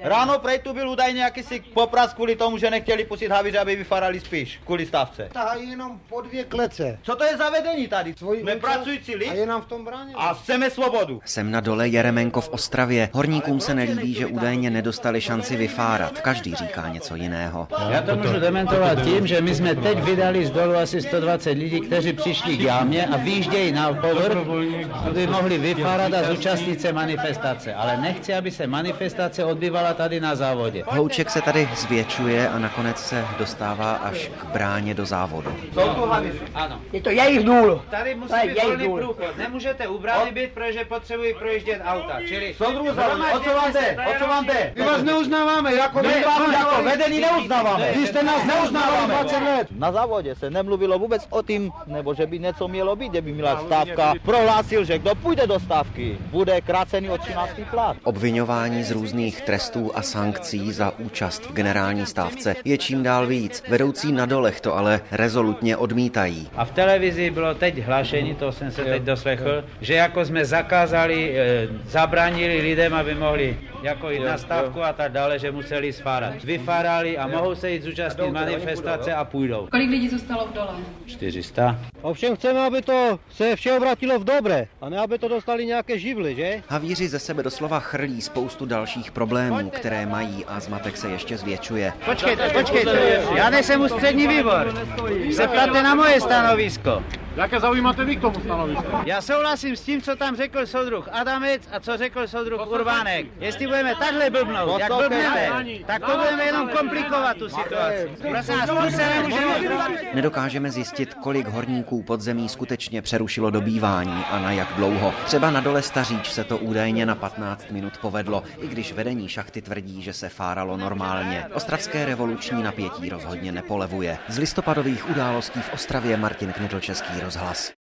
Ráno prej tu byl údajně jakýsi popras kvůli tomu, že nechtěli pustit havíře, aby vyfarali spíš, kvůli stávce. Tahají jenom po 2 klece. Co to je za vedení tady? Jsme pracující lid a je nám v tom bránit. A chceme svobodu. Jsem na dole Jeremenko v Ostravě. Horníkům se nelíbí, že údajně nedostali šanci vyfárat. Každý říká něco jiného. Já to můžu dementovat tím, že my jsme teď vydali z dolu asi 120 lidí, kteří přišli k jámě a vyjíždějí na povrch, aby mohli vyfárat a zúčastnit se manifestace. Ale nechci, aby se manifestace odbyvala tady na závodě. Hlouček se tady zvětšuje a nakonec se dostává až k bráně do závodu. Ano. Je to jejich důl. Tady musí být volný průchod. Nemůžete u brány být, protože potřebují projíždět auta. Čili o co vám jde? My vás neuznáváme, jako vedení neuznáváme. Vy jste nás neuznávali 20 let. Na závodě se nemluvilo vůbec o tím, nebo že by něco mělo být, že by měla stávka. Prohlásil, že kdo půjde do stávky, bude krácený od 13. plat. Obviňování z různých trestů a sankcí za účast v generální stávce je čím dál víc. Vedoucí na dolech to ale rezolutně odmítají. A v televizi bylo teď hlášení, to jsem se teď doslechl, že jako jsme zakázali, zabránili lidem, aby mohli jako jít na stávku a tak dále, že museli sfárat. Vyfárali a mohou se jít zúčastnit manifestace a půjdou. Kolik lidí zůstalo v dole? 400. Ovšem chceme, aby to se vše obratilo v dobré, a ne aby to dostali nějaké živly, že? Havíři ze sebe doslova chrlí spoustu dalších problémů, které mají a zmatek se ještě zvětšuje. Počkejte, já nejsem ústřední výbor. Se ptáte na moje stanovisko. Jaké zaujímáte vy k tomu stanovisku? Já souhlasím s tím, co tam řekl soudruh Adamec a co řekl soudruh Urbánek. Jestli budeme takhle blbnout, jak blbneme, tak to budeme jenom komplikovat tu situaci. Prosím nás, tu se nemůžeme... Nedokážeme zjistit, kolik horníků podzemí skutečně přerušilo dobývání a na jak dlouho. Třeba na dole Staříč se to údajně na 15 minut povedlo, i když vedení šachty tvrdí, že se fáralo normálně. Ostravské revoluční napětí rozhodně nepolevuje. Z listopadových událostí v Ostravě Martin Knitl, Český rozhlas.